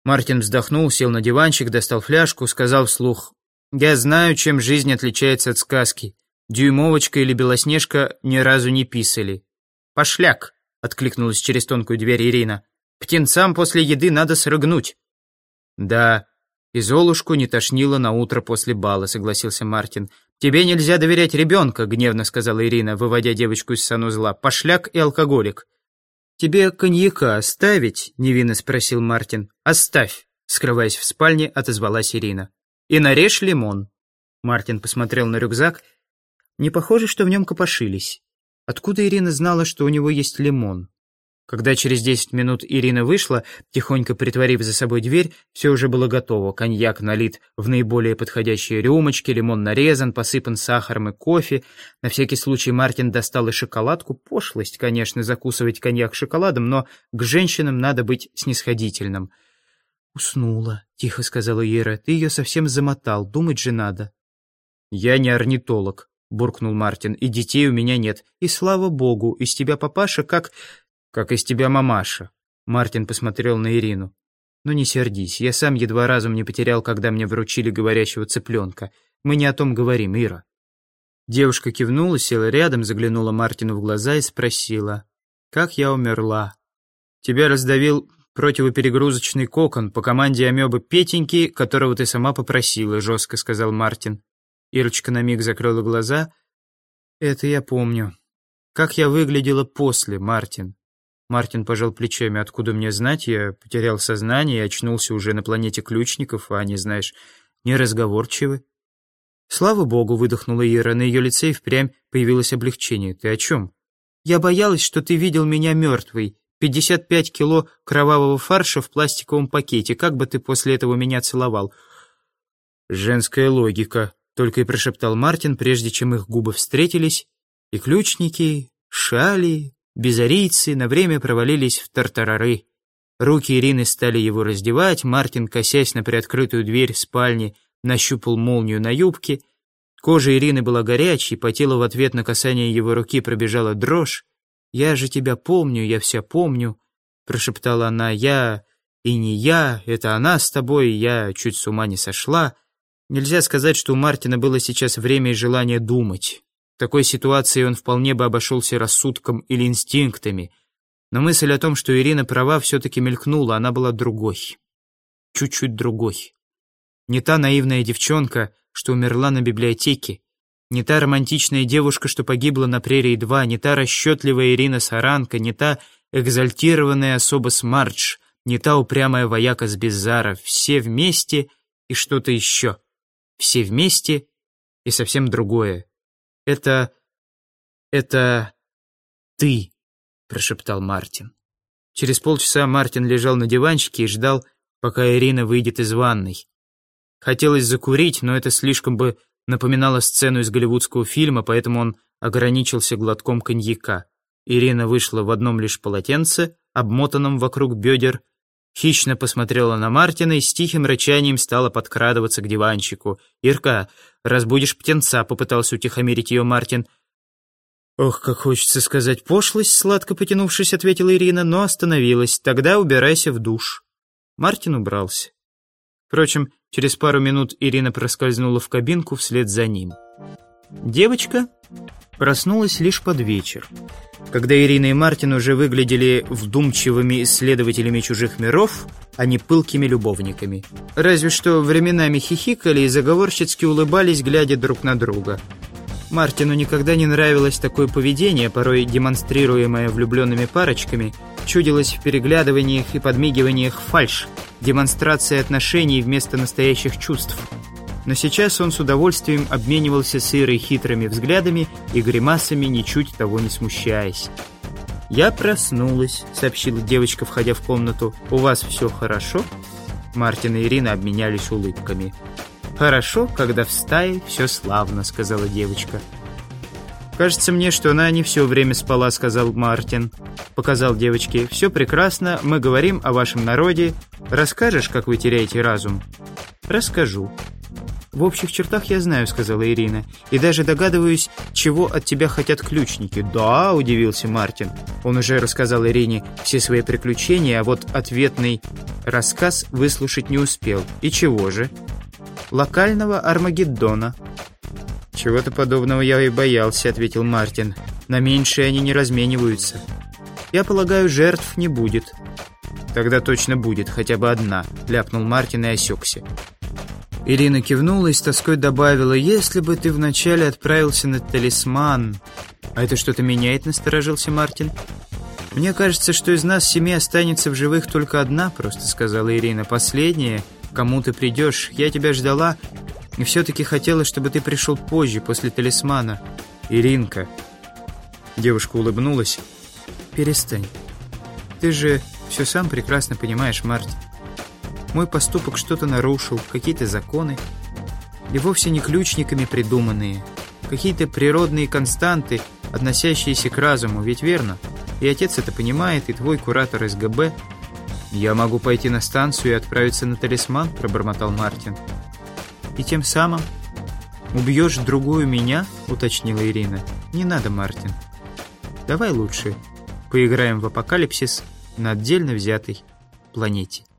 Мартин вздохнул, сел на диванчик, достал фляжку, сказал вслух: «Я знаю, чем жизнь отличается от сказки. Дюймовочка или Белоснежка ни разу не писали». «Пошляк!» — откликнулась через тонкую дверь Ирина. «Птенцам после еды надо срыгнуть». «Да, и Золушку не тошнило на утро после бала», — согласился Мартин. «Тебе нельзя доверять ребенка», — гневно сказала Ирина, выводя девочку из санузла. «Пошляк и алкоголик». «Тебе коньяка оставить?» — невинно спросил Мартин. «Оставь», — скрываясь в спальне, отозвалась Ирина. «И нарежь лимон». Мартин посмотрел на рюкзак. Не похоже, что в нем копошились. Откуда Ирина знала, что у него есть лимон? Когда через 10 минут Ирина вышла, тихонько притворив за собой дверь, все уже было готово. Коньяк налит в наиболее подходящие рюмочки, лимон нарезан, посыпан сахаром и кофе. На всякий случай Мартин достал и шоколадку. Пошлость, конечно, закусывать коньяк шоколадом, но к женщинам надо быть снисходительным. «Уснула», — тихо сказала Ира. «Ты ее совсем замотал, думать же надо». «Я не орнитолог», — буркнул Мартин, — «и детей у меня нет. И слава богу, из тебя папаша как из тебя мамаша». Мартин посмотрел на Ирину. «Ну не сердись, я сам едва разум не потерял, когда мне вручили говорящего цыпленка. Мы не о том говорим, Ира». Девушка кивнула, села рядом, заглянула Мартину в глаза и спросила: «Как я умерла?» «Тебя раздавил противоперегрузочный кокон по команде амебы Петеньки, которого ты сама попросила», — жестко сказал Мартин. Ирочка на миг закрыла глаза. «Это я помню. Как я выглядела после, Мартин?» Мартин пожал плечами. «Откуда мне знать? Я потерял сознание и очнулся уже на планете ключников, а они, знаешь, неразговорчивы». «Слава богу», — выдохнула Ира. На ее лице и впрямь появилось облегчение. «Ты о чем?» «Я боялась, что ты видел меня мертвой. 55 кило кровавого фарша в пластиковом пакете. Как бы ты после этого меня целовал?» «Женская логика», — только и прошептал Мартин, прежде чем их губы встретились, и ключники, шали, безарийцы на время провалились в тартарары. Руки Ирины стали его раздевать. Мартин, косясь на приоткрытую дверь спальни, нащупал молнию на юбке. Кожа Ирины была горячей, по телу в ответ на касание его руки пробежала дрожь. «Я же тебя помню, я вся помню», — прошептала она. «Я и не я, это она с тобой, я чуть с ума не сошла». Нельзя сказать, что у Мартина было сейчас время и желание думать. В такой ситуации он вполне бы обошелся рассудком или инстинктами. Но мысль о том, что Ирина права, все-таки мелькнула, она была другой. Чуть-чуть другой. Не та наивная девчонка, что умерла на библиотеке, не та романтичная девушка, что погибла на Прерии-2, не та расчетливая Ирина Саранка, не та экзальтированная особа Смардж, не та упрямая вояка с Бизара. Все вместе и что-то еще. Все вместе и совсем другое. «Это ты», — прошептал Мартин. Через полчаса Мартин лежал на диванчике и ждал, пока Ирина выйдет из ванной. Хотелось закурить, но это слишком бы напоминало сцену из голливудского фильма, поэтому он ограничился глотком коньяка. Ирина вышла в одном лишь полотенце, обмотанном вокруг бедер, хищно посмотрела на Мартина и с тихим рычанием стала подкрадываться к диванчику. «Ирка, разбудишь птенца», — попытался утихомирить ее Мартин. «Ох, как хочется сказать пошлость», — сладко потянувшись, ответила Ирина, но остановилась. «Тогда убирайся в душ». Мартин убрался. Впрочем, через пару минут Ирина проскользнула в кабинку вслед за ним. Девочка проснулась лишь под вечер, когда Ирина и Мартин уже выглядели вдумчивыми исследователями чужих миров, а не пылкими любовниками. Разве что временами хихикали и заговорщицки улыбались, глядя друг на друга. Мартину никогда не нравилось такое поведение, порой демонстрируемое влюбленными парочками. Чудилось в переглядываниях и подмигиваниях фальшь, демонстрация отношений вместо настоящих чувств. Но сейчас он с удовольствием обменивался с Ирой хитрыми взглядами и гримасами, ничуть того не смущаясь. «Я проснулась», — сообщила девочка, входя в комнату. «У вас все хорошо?» Мартин и Ирина обменялись улыбками. «Хорошо, когда в стае все славно», — сказала девочка. «Кажется мне, что она не все время спала», — сказал Мартин. Показал девочке. «Все прекрасно, мы говорим о вашем народе. Расскажешь, как вы теряете разум?» «Расскажу». «В общих чертах я знаю», — сказала Ирина. «И даже догадываюсь, чего от тебя хотят ключники». «Да», — удивился Мартин. Он уже рассказал Ирине все свои приключения, а вот ответный рассказ выслушать не успел. «И чего же?» «Локального Армагеддона». «Чего-то подобного я и боялся», — ответил Мартин. «На меньшее они не размениваются». «Я полагаю, жертв не будет». «Тогда точно будет, хотя бы одна», — ляпнул Мартин и осекся. Ирина кивнула и с тоской добавила: «Если бы ты вначале отправился на талисман...» «А это что-то меняет?» — насторожился Мартин. «Мне кажется, что из нас 7 останется в живых только одна», — просто сказала Ирина. «Последняя, кому ты придешь. Я тебя ждала и все-таки хотела, чтобы ты пришел позже, после талисмана». «Иринка...» Девушка улыбнулась. «Перестань. Ты же все сам прекрасно понимаешь, Мартин. Мой поступок что-то нарушил, какие-то законы. И вовсе не ключниками придуманные. Какие-то природные константы, относящиеся к разуму, ведь верно? И отец это понимает, и твой куратор СГБ». «Я могу пойти на станцию и отправиться на талисман», — пробормотал Мартин. «И тем самым убьешь другую меня?» — уточнила Ирина. «Не надо, Мартин. Давай лучше поиграем в апокалипсис на отдельно взятой планете».